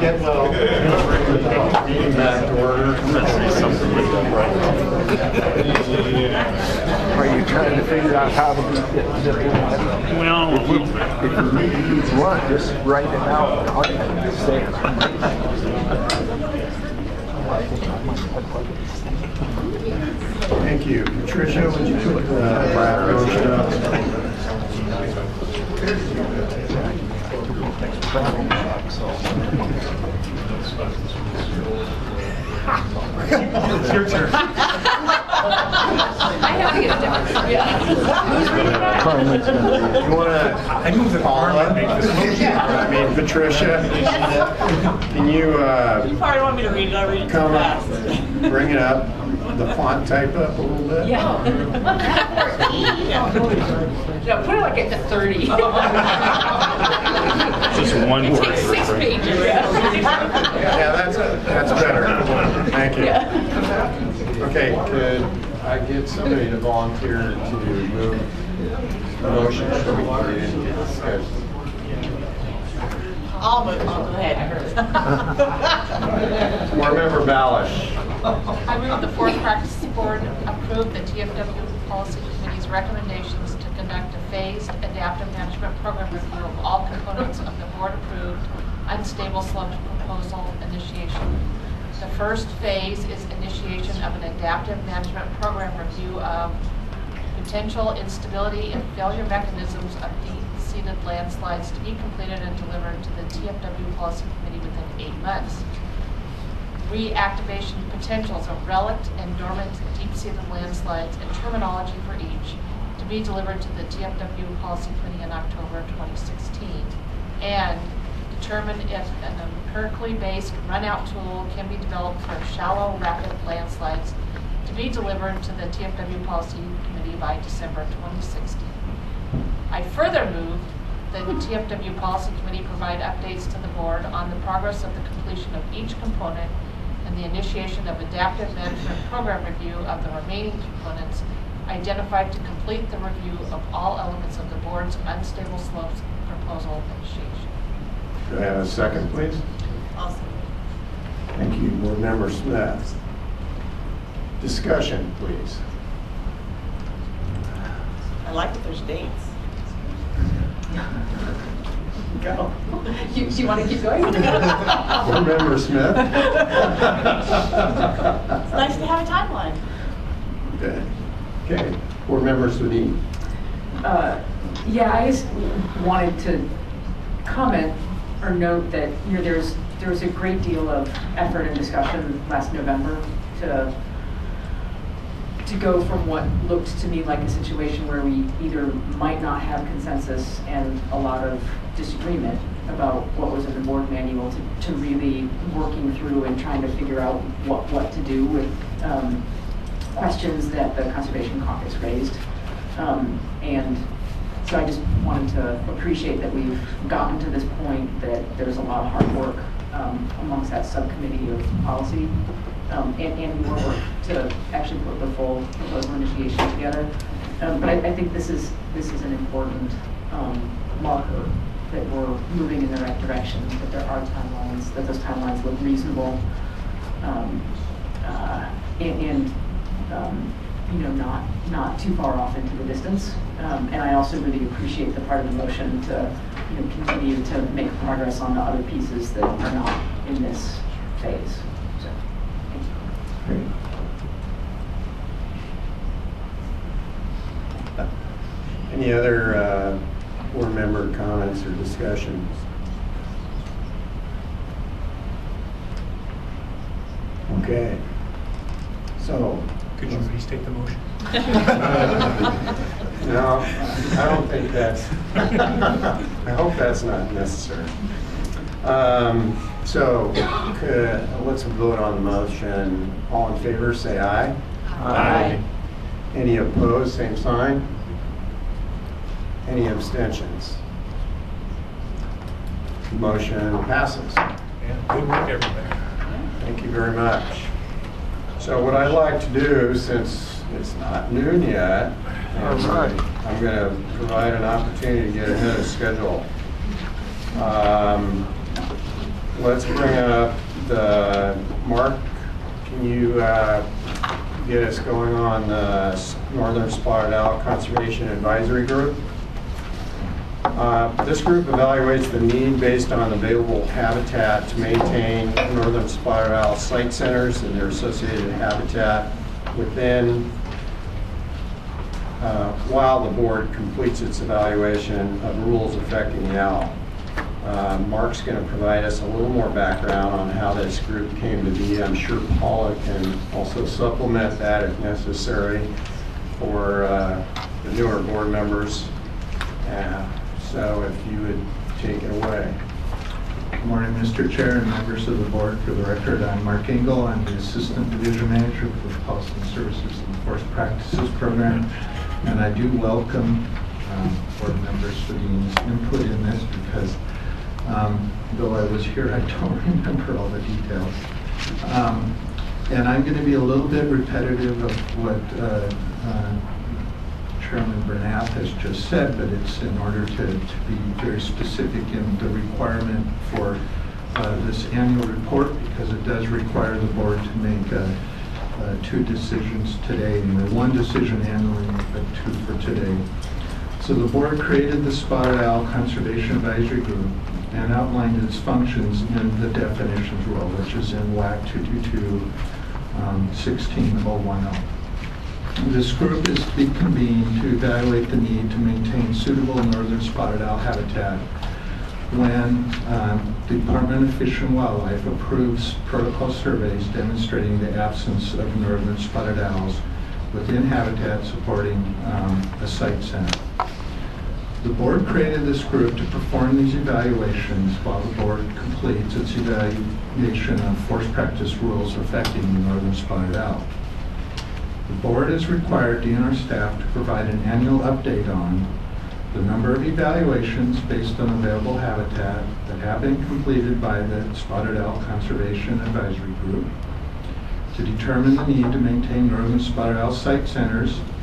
second. We'll bring the meeting back to order. I'm going to say something like that right. Are you trying to figure out how to be diplomatic? Well, a little bit. If you need one, just write it out. All you have to say is Thank you. Patricia, would you put the draft motion up? It's your turn. I have to get a different. Yeah. You want to? I move the Carmen make this motion. I mean, Patricia, can you You probably want me to read it. I'll read it come up, fast. bring it up, the font type up a little bit? Yeah. No, put it like at the 30. Just one word. Take 6 pages. Yeah, that's better. Thank you. Okay, could I get somebody to volunteer to move the motion so we can get into discussion? I'll move. I'll go ahead. Board Member Balish. I move the Forest Practices Board approve the TFW Policy Committee's recommendations to conduct a phased adaptive management program review of all components of the board-approved unstable slopes proposal initiation. The first phase is initiation of an adaptive management program review of potential instability and failure mechanisms of deep-seated landslides to be completed and delivered to the TFW Policy Committee within 8 months. Reactivation potentials of relict and dormant deep-seated landslides and terminology for each to be delivered to the TFW Policy Committee in October 2016. And determine if an empirically based run-out tool can be developed for shallow, rapid landslides to be delivered to the TFW Policy Committee by December 2016. I further move that the TFW Policy Committee provide updates to the board on the progress of the completion of each component and the initiation of adaptive management program review of the remaining components identified to complete the review of all elements of the board's unstable slopes proposal initiation. Do I have a second, please? Awesome. Thank you. Board Member Smith. Discussion, please. I like that there's dates. Go. You want to keep going? Board Member Smith. It's nice to have a timeline. Okay. Okay. Board Member Sudin. Yeah, I just wanted to comment or note that there was a great deal of effort and discussion last November to go from what looked to me like a situation where we either might not have consensus and a lot of disagreement about what was in the board manual to really working through and trying to figure out what to do with questions that the Conservation Caucus raised. And so I just wanted to appreciate that we've gotten to this point, that there's a lot of hard work amongst that subcommittee of policy and more work to actually put the full proposal initiation together. But I think this is an important marker that we're moving in the right direction, that there are timelines, that those timelines look reasonable, not too far off into the distance. And I also really appreciate the part of the motion to continue to make progress on the other pieces that are not in this phase. So, thank you. Great. Any other board member comments or discussions? Okay. So. Could you restate the motion? No, I don't think that's, I hope that's not necessary. So let's vote on the motion. All in favor, say aye. Aye. Any opposed, same sign. Any abstentions? Motion passes. Yeah, good work, everybody. Thank you very much. So what I'd like to do, since it's not noon yet, I'm going to provide an opportunity to get ahead of schedule. let's bring up Mark, can you get us going on the Northern Spotted Owl Conservation Advisory Group? This group evaluates the need based on available habitat to maintain northern spotted owl site centers and their associated habitat within, while the board completes its evaluation of rules affecting the owl. Mark's going to provide us a little more background on how this group came to be. I'm sure Paula can also supplement that if necessary for the newer board members. So if you would take it away. Good morning, Mr. Chair and members of the board. For the record, I'm Mark Engel. I'm the Assistant Division Manager for the Policy and Services and Forest Practices Program. And I do welcome board members for the input in this because though I was here, I don't remember all the details. And I'm going to be a little bit repetitive of what Chairman Bernath has just said, but it's in order to be very specific in the requirement for this annual report, because it does require the board to make two decisions today, and one decision annually, but two for today. So the board created the Spotted Owl Conservation Advisory Group and outlined its functions in the definitions rule, which is in WAC 222-16010. This group is to be convened to evaluate the need to maintain suitable northern spotted owl habitat when the Department of Fish and Wildlife approves protocol surveys demonstrating the absence of northern spotted owls within habitat supporting a site center. The board created this group to perform these evaluations while the board completes its evaluation of forest practice rules affecting the northern spotted owl. The board has required DNR staff to provide an annual update on the number of evaluations based on available habitat that have been completed by the Spotted Owl Conservation Advisory Group, to determine the need to maintain northern spotted owl site centers